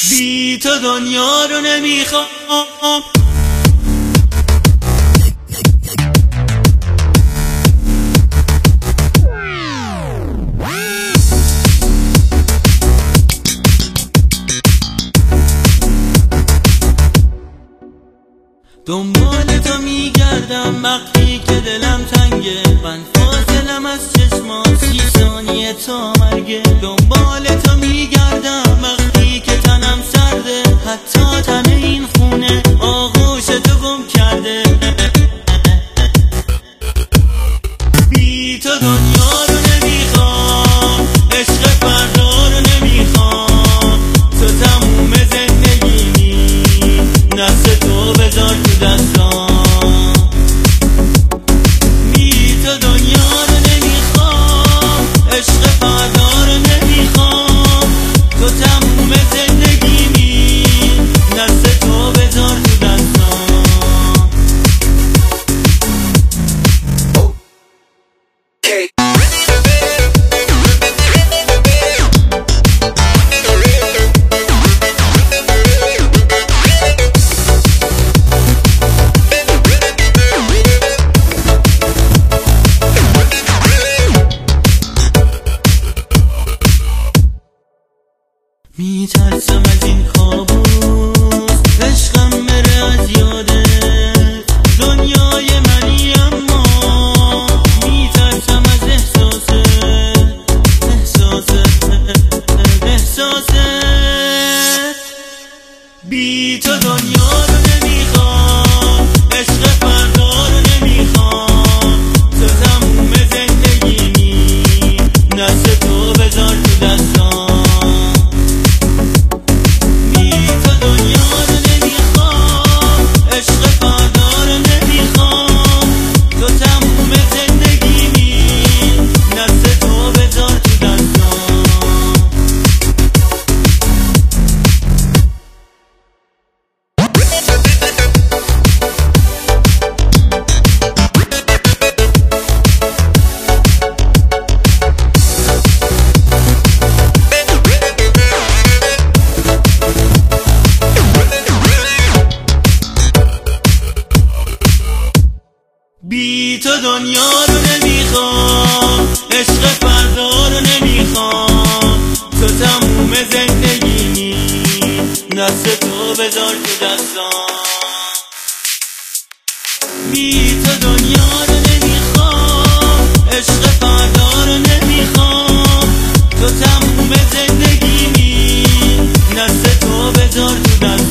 بی تو دنیا رو نمیخوام. دنبال تو میگردم وقتی که دلم تنگه، من فاصلم از چشمات 30 ثانیه تا مرگه. دنبال تو میگردم وقتی که تنم سرده، حتی تن این خونه آغوش تو گم کرده. بی تو دنیا رو نمیخوام، عشق فردا رو نمیخوام، تو تموم زندگیمی، دست تو بذار تو دستام. بی تو دنیا رو نمیخوام، عشق فردا رو نمیخوام، تو تموم زندگیمی، دست تو بذار تو دستام. میترسم از این کابوس، عشقم بره از یادت، دنیای منی اما میترسم از احساست. بی تو دنیا رو نمیخوام، عشق فردا رو نمیخوام، تو تموم زندگیمی، دست تو بذار تو دستام. بی تو دنیا رو نمیخوام، عشق فردا رو نمیخوام، تو تموم زندگیمی، دست تو بذار تو دستام. بی تو دنیا رو نمیخوام، عشق فردا رو نمیخوام، تو تموم زندگیمی، دست تو بذار تو دستام.